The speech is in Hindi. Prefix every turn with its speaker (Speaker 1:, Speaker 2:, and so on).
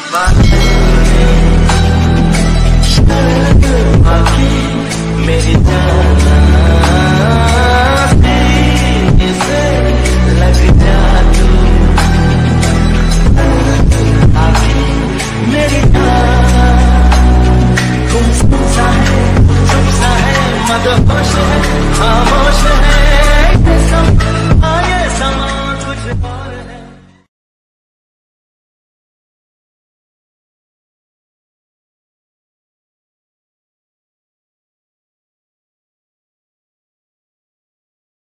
Speaker 1: बाकी मेरी जाना से लग जा तू, आखिर मेरी जाना गुमसुम सा है, मदद